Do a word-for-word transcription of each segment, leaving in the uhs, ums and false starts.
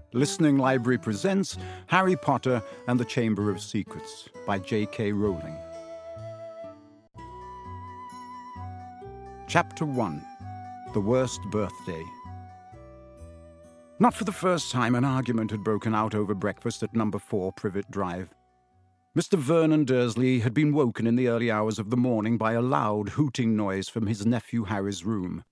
Listening Library presents Harry Potter and the Chamber of Secrets by J K Rowling. Chapter one. The Worst Birthday. Not for the first time an argument had broken out over breakfast at number four Privet Drive. Mister Vernon Dursley had been woken in the early hours of the morning by a loud hooting noise from his nephew Harry's room.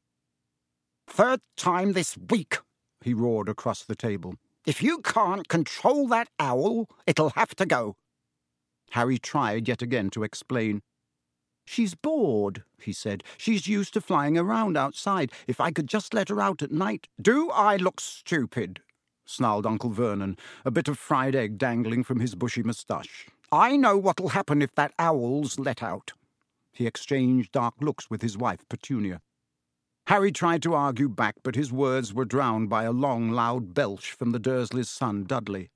"Third time this week," he roared across the table. "If you can't control that owl, it'll have to go." Harry tried yet again to explain. "She's bored," he said. "She's used to flying around outside. If I could just let her out at night—" "Do I look stupid?" snarled Uncle Vernon, a bit of fried egg dangling from his bushy moustache. "I know what'll happen if that owl's let out." He exchanged dark looks with his wife, Petunia. Harry tried to argue back, but his words were drowned by a long, loud belch from the Dursleys' son, Dudley.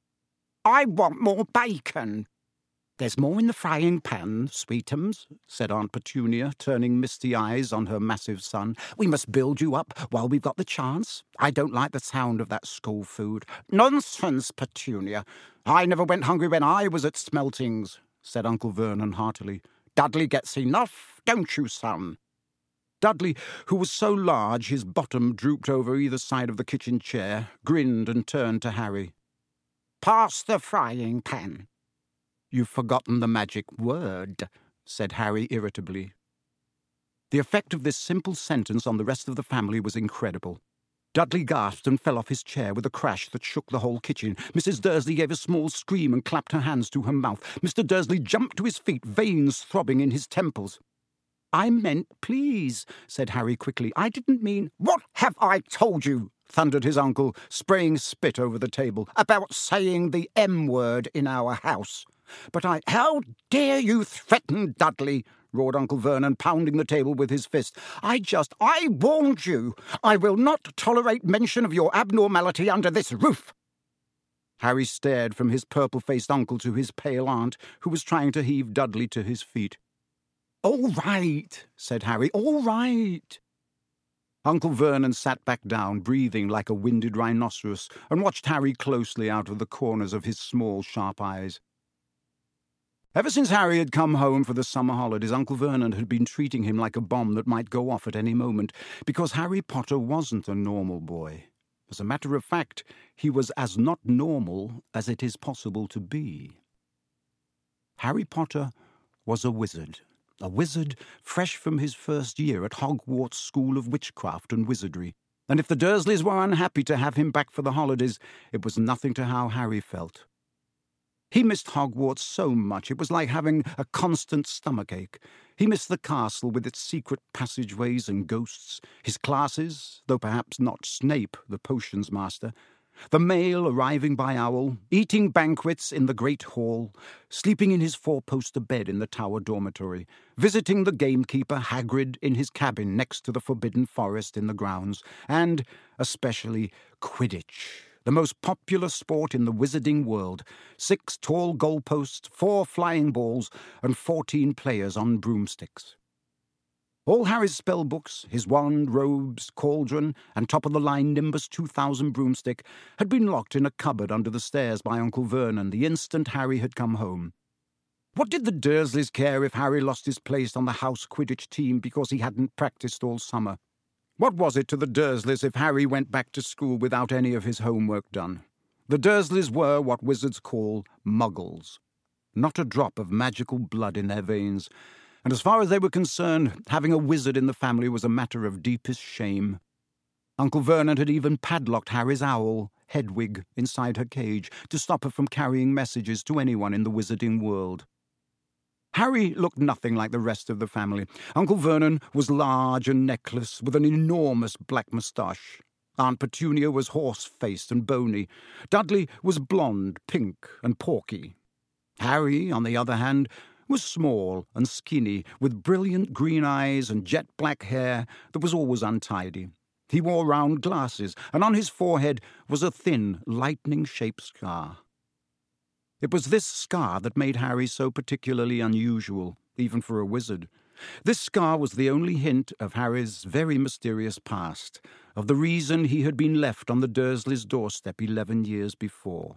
"I want more bacon." "There's more in the frying pan, sweetums," said Aunt Petunia, turning misty eyes on her massive son. "We must build you up while we've got the chance. I don't like the sound of that school food." "Nonsense, Petunia. I never went hungry when I was at Smeltings," said Uncle Vernon heartily. "Dudley gets enough, don't you, son?" Dudley, who was so large his bottom drooped over either side of the kitchen chair, grinned and turned to Harry. "Pass the frying pan." "You've forgotten the magic word," said Harry irritably. The effect of this simple sentence on the rest of the family was incredible. Dudley gasped and fell off his chair with a crash that shook the whole kitchen. Missus Dursley gave a small scream and clapped her hands to her mouth. Mister Dursley jumped to his feet, veins throbbing in his temples. "I meant please," said Harry quickly. "I didn't mean—" "What have I told you?" thundered his uncle, spraying spit over the table. "About saying the M word in our house." "But I—" "How dare you threaten Dudley?" roared Uncle Vernon, pounding the table with his fist. "I just— I warned you. I will not tolerate mention of your abnormality under this roof." Harry stared from his purple-faced uncle to his pale aunt, who was trying to heave Dudley to his feet. "All right," said Harry, "all right." Uncle Vernon sat back down, breathing like a winded rhinoceros, and watched Harry closely out of the corners of his small, sharp eyes. Ever since Harry had come home for the summer holidays, Uncle Vernon had been treating him like a bomb that might go off at any moment, because Harry Potter wasn't a normal boy. As a matter of fact, he was as not normal as it is possible to be. Harry Potter was a wizard. A wizard fresh from his first year at Hogwarts School of Witchcraft and Wizardry. And if the Dursleys were unhappy to have him back for the holidays, it was nothing to how Harry felt. He missed Hogwarts so much it was like having a constant stomachache. He missed the castle with its secret passageways and ghosts, his classes, though perhaps not Snape, the potions master, the mail arriving by owl, eating banquets in the great hall, sleeping in his four-poster bed in the tower dormitory, visiting the gamekeeper Hagrid in his cabin next to the forbidden forest in the grounds, and, especially, Quidditch, the most popular sport in the wizarding world. Six tall goalposts, four flying balls, and fourteen players on broomsticks. All Harry's spell books, his wand, robes, cauldron, and top-of-the-line Nimbus two thousand broomstick had been locked in a cupboard under the stairs by Uncle Vernon the instant Harry had come home. What did the Dursleys care if Harry lost his place on the house Quidditch team because he hadn't practiced all summer? What was it to the Dursleys if Harry went back to school without any of his homework done? The Dursleys were what wizards call muggles. Not a drop of magical blood in their veins, and as far as they were concerned, having a wizard in the family was a matter of deepest shame. Uncle Vernon had even padlocked Harry's owl, Hedwig, inside her cage to stop her from carrying messages to anyone in the wizarding world. Harry looked nothing like the rest of the family. Uncle Vernon was large and neckless, with an enormous black moustache. Aunt Petunia was horse-faced and bony. Dudley was blonde, pink, and porky. Harry, on the other hand, was small and skinny, with brilliant green eyes and jet-black hair that was always untidy. He wore round glasses, and on his forehead was a thin, lightning-shaped scar. It was this scar that made Harry so particularly unusual, even for a wizard. This scar was the only hint of Harry's very mysterious past, of the reason he had been left on the Dursleys' doorstep eleven years before.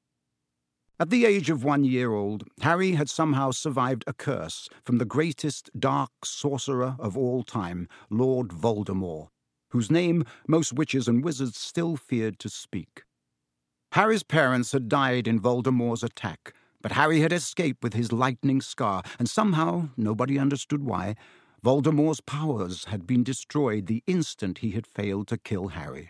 At the age of one year old, Harry had somehow survived a curse from the greatest dark sorcerer of all time, Lord Voldemort, whose name most witches and wizards still feared to speak. Harry's parents had died in Voldemort's attack, but Harry had escaped with his lightning scar, and somehow, nobody understood why, Voldemort's powers had been destroyed the instant he had failed to kill Harry.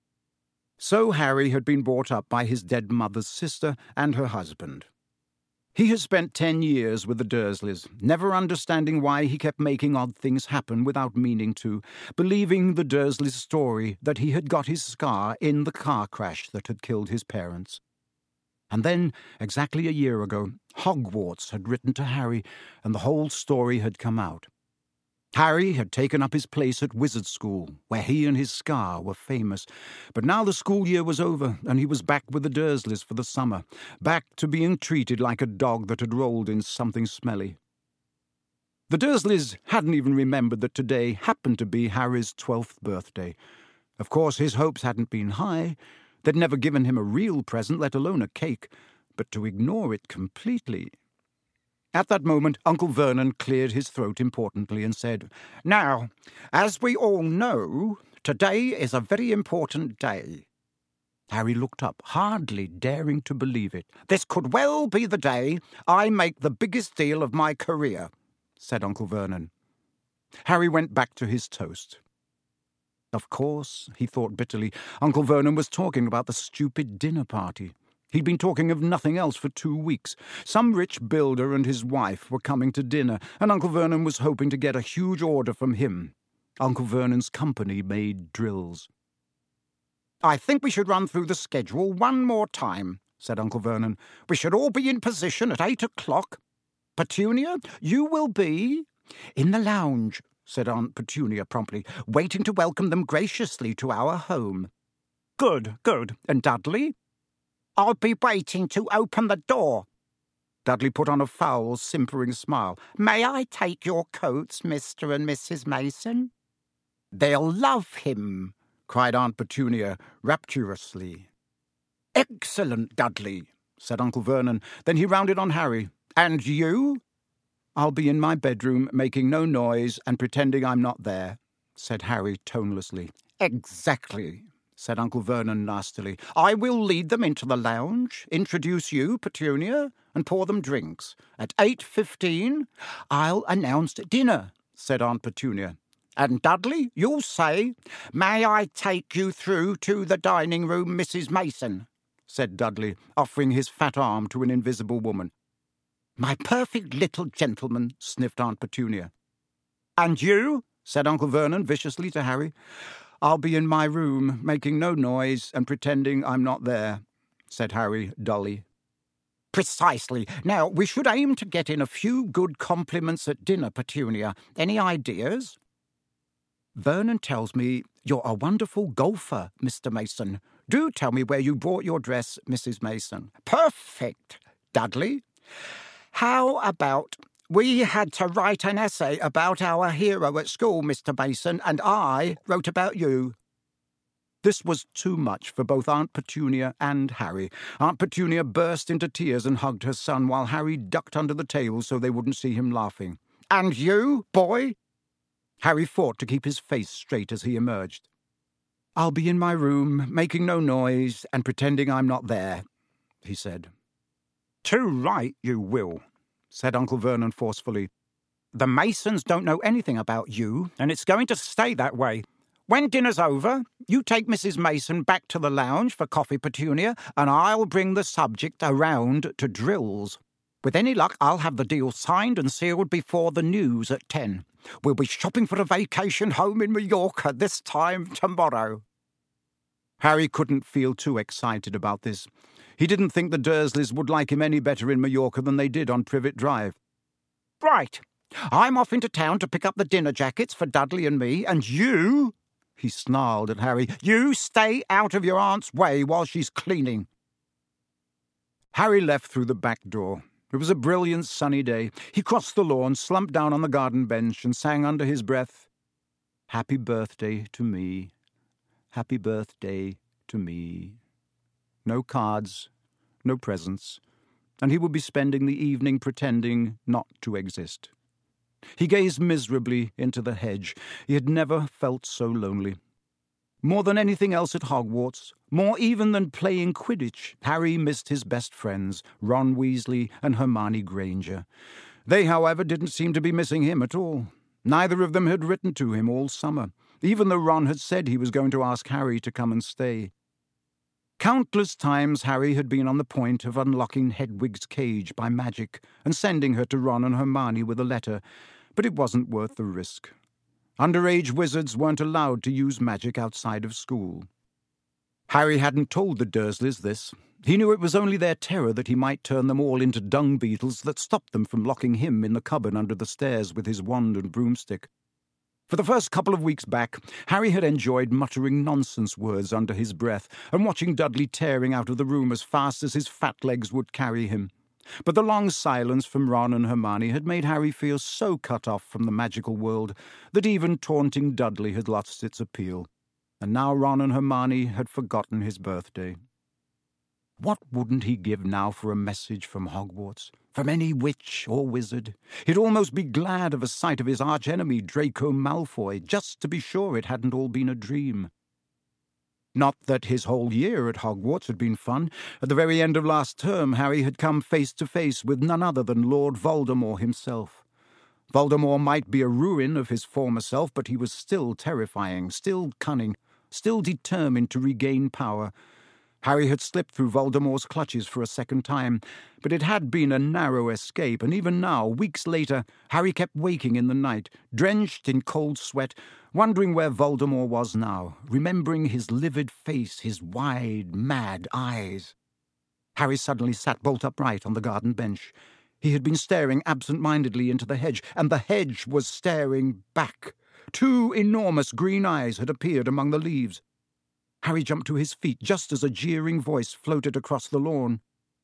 So Harry had been brought up by his dead mother's sister and her husband. He had spent ten years with the Dursleys, never understanding why he kept making odd things happen without meaning to, believing the Dursleys' story that he had got his scar in the car crash that had killed his parents. And then, exactly a year ago, Hogwarts had written to Harry, and the whole story had come out. Harry had taken up his place at Wizard School, where he and his scar were famous. But now the school year was over, and he was back with the Dursleys for the summer, back to being treated like a dog that had rolled in something smelly. The Dursleys hadn't even remembered that today happened to be Harry's twelfth birthday. Of course, his hopes hadn't been high. They'd never given him a real present, let alone a cake. But to ignore it completely... At that moment, Uncle Vernon cleared his throat importantly and said, "Now, as we all know, today is a very important day." Harry looked up, hardly daring to believe it. "This could well be the day I make the biggest deal of my career," said Uncle Vernon. Harry went back to his toast. Of course, he thought bitterly, Uncle Vernon was talking about the stupid dinner party. He'd been talking of nothing else for two weeks. Some rich builder and his wife were coming to dinner, and Uncle Vernon was hoping to get a huge order from him. Uncle Vernon's company made drills. "I think we should run through the schedule one more time," said Uncle Vernon. "We should all be in position at eight o'clock. Petunia, you will be—" "In the lounge," said Aunt Petunia promptly, "waiting to welcome them graciously to our home." "Good, good. And Dudley?" "I'll be waiting to open the door." Dudley put on a foul, simpering smile. "May I take your coats, Mister and Missus Mason?" "They'll love him," cried Aunt Petunia rapturously. "Excellent, Dudley," said Uncle Vernon. Then he rounded on Harry. "And you?" "I'll be in my bedroom, making no noise and pretending I'm not there," said Harry tonelessly. "Exactly," said Uncle Vernon nastily. "I will lead them into the lounge, introduce you, Petunia, and pour them drinks. At eight fifteen, I'll announce dinner," said Aunt Petunia. "And Dudley, you'll say, 'May I take you through to the dining room, Missus Mason?'" said Dudley, offering his fat arm to an invisible woman. "My perfect little gentleman," sniffed Aunt Petunia. "And you?" said Uncle Vernon viciously to Harry. "I'll be in my room, making no noise and pretending I'm not there," said Harry dully. "Precisely. Now, we should aim to get in a few good compliments at dinner, Petunia. Any ideas?" "Vernon tells me you're a wonderful golfer, Mister Mason. Do tell me where you bought your dress, Missus Mason." "Perfect. Dudley, how about... We had to write an essay about our hero at school, Mister Mason, and I wrote about you." This was too much for both Aunt Petunia and Harry. Aunt Petunia burst into tears and hugged her son, while Harry ducked under the table so they wouldn't see him laughing. "And you, boy?" Harry fought to keep his face straight as he emerged. "I'll be in my room, making no noise and pretending I'm not there," he said. "Too right you will," said Uncle Vernon forcefully. "The Masons don't know anything about you, and it's going to stay that way. When dinner's over, you take Missus Mason back to the lounge for coffee, Petunia, and I'll bring the subject around to drills. With any luck, I'll have the deal signed and sealed before the news at ten. We'll be shopping for a vacation home in Mallorca this time tomorrow." Harry couldn't feel too excited about this. He didn't think the Dursleys would like him any better in Mallorca than they did on Privet Drive. "Right. I'm off into town to pick up the dinner jackets for Dudley and me, and you," he snarled at Harry, "you stay out of your aunt's way while she's cleaning." Harry left through the back door. It was a brilliant sunny day. He crossed the lawn, slumped down on the garden bench, and sang under his breath, "Happy birthday to me. Happy birthday to me." No cards, no presents, and he would be spending the evening pretending not to exist. He gazed miserably into the hedge. He had never felt so lonely. More than anything else at Hogwarts, more even than playing Quidditch, Harry missed his best friends, Ron Weasley and Hermione Granger. They, however, didn't seem to be missing him at all. Neither of them had written to him all summer, even though Ron had said he was going to ask Harry to come and stay. Countless times Harry had been on the point of unlocking Hedwig's cage by magic and sending her to Ron and Hermione with a letter, but it wasn't worth the risk. Underage wizards weren't allowed to use magic outside of school. Harry hadn't told the Dursleys this. He knew it was only their terror that he might turn them all into dung beetles that stopped them from locking him in the cupboard under the stairs with his wand and broomstick. For the first couple of weeks back, Harry had enjoyed muttering nonsense words under his breath and watching Dudley tearing out of the room as fast as his fat legs would carry him. But the long silence from Ron and Hermione had made Harry feel so cut off from the magical world that even taunting Dudley had lost its appeal. And now Ron and Hermione had forgotten his birthday. What wouldn't he give now for a message from Hogwarts? From any witch or wizard? He'd almost be glad of a sight of his archenemy Draco Malfoy, just to be sure it hadn't all been a dream. Not that his whole year at Hogwarts had been fun. At the very end of last term, Harry had come face to face with none other than Lord Voldemort himself. Voldemort might be a ruin of his former self, but he was still terrifying, still cunning, still determined to regain power. Harry had slipped through Voldemort's clutches for a second time, but it had been a narrow escape, and even now, weeks later, Harry kept waking in the night, drenched in cold sweat, wondering where Voldemort was now, remembering his livid face, his wide, mad eyes. Harry suddenly sat bolt upright on the garden bench. He had been staring absent-mindedly into the hedge, and the hedge was staring back. Two enormous green eyes had appeared among the leaves. Harry jumped to his feet just as a jeering voice floated across the lawn.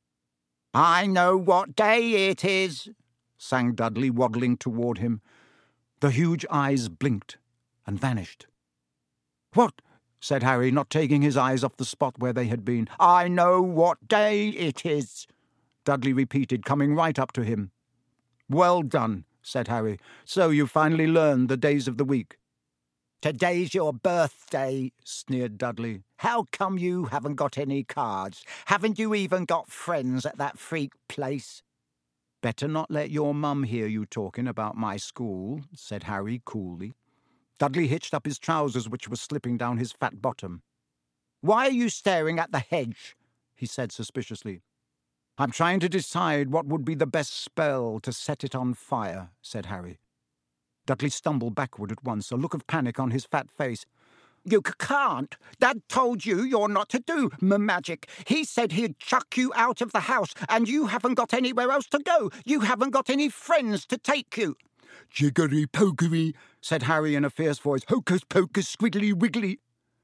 "I know what day it is," sang Dudley, waddling toward him. The huge eyes blinked and vanished. "What?" said Harry, not taking his eyes off the spot where they had been. "I know what day it is," Dudley repeated, coming right up to him. "Well done," said Harry. "So you finally learned the days of the week." "Today's your birthday," sneered Dudley. "How come you haven't got any cards? Haven't you even got friends at that freak place?" "Better not let your mum hear you talking about my school," said Harry coolly. Dudley hitched up his trousers, which were slipping down his fat bottom. "Why are you staring at the hedge?" he said suspiciously. "I'm trying to decide what would be the best spell to set it on fire," said Harry. Dudley stumbled backward at once, a look of panic on his fat face. "You c- can't. Dad told you you're not to do m-magic. He said he'd chuck you out of the house, and you haven't got anywhere else to go. You haven't got any friends to take you." "Jiggery-pokery," said Harry in a fierce voice. "Hocus-pocus, squiggly-wiggly."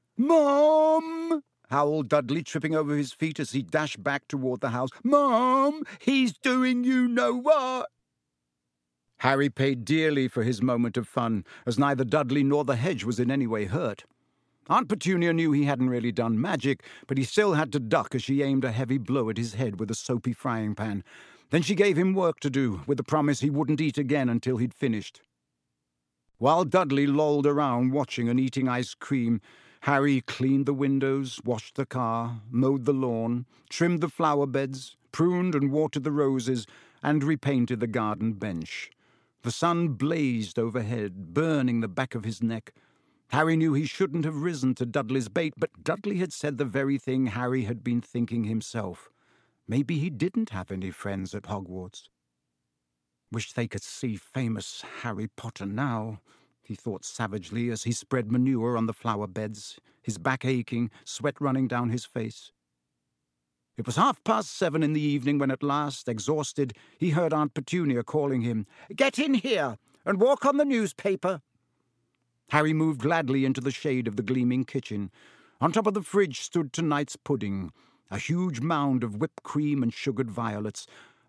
"Mom!" howled Dudley, tripping over his feet as he dashed back toward the house. "Mom, he's doing you no what." Harry paid dearly for his moment of fun, as neither Dudley nor the hedge was in any way hurt. Aunt Petunia knew he hadn't really done magic, but he still had to duck as she aimed a heavy blow at his head with a soapy frying pan. Then she gave him work to do, with the promise he wouldn't eat again until he'd finished. While Dudley lolled around watching and eating ice cream, Harry cleaned the windows, washed the car, mowed the lawn, trimmed the flower beds, pruned and watered the roses, and repainted the garden bench. The sun blazed overhead, burning the back of his neck. Harry knew he shouldn't have risen to Dudley's bait, but Dudley had said the very thing Harry had been thinking himself. Maybe he didn't have any friends at Hogwarts. Wish they could see famous Harry Potter now, he thought savagely as he spread manure on the flower beds, his back aching, sweat running down his face. It was half past seven in the evening when at last, exhausted, he heard Aunt Petunia calling him. "Get in here and walk on the newspaper." Harry moved gladly into the shade of the gleaming kitchen. On top of the fridge stood tonight's pudding, a huge mound of whipped cream and sugared violets,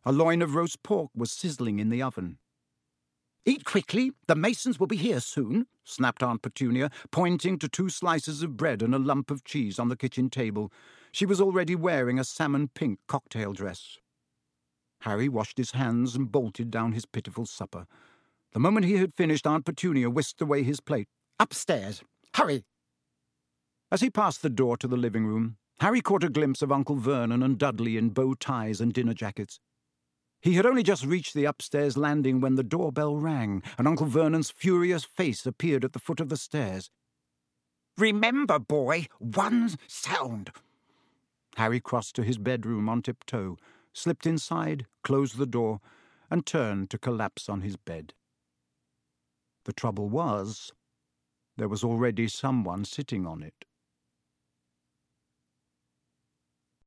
A loin of roast pork was sizzling in the oven. "Eat quickly, the Masons will be here soon," snapped Aunt Petunia, pointing to two slices of bread and a lump of cheese on the kitchen table. She was already wearing a salmon-pink cocktail dress. Harry washed his hands and bolted down his pitiful supper. The moment he had finished, Aunt Petunia whisked away his plate. "Upstairs! Hurry!" As he passed the door to the living room, Harry caught a glimpse of Uncle Vernon and Dudley in bow ties and dinner jackets. He had only just reached the upstairs landing when the doorbell rang, and Uncle Vernon's furious face appeared at the foot of the stairs. "Remember, boy, one sound." Harry crossed to his bedroom on tiptoe, slipped inside, closed the door, and turned to collapse on his bed. The trouble was, there was already someone sitting on it.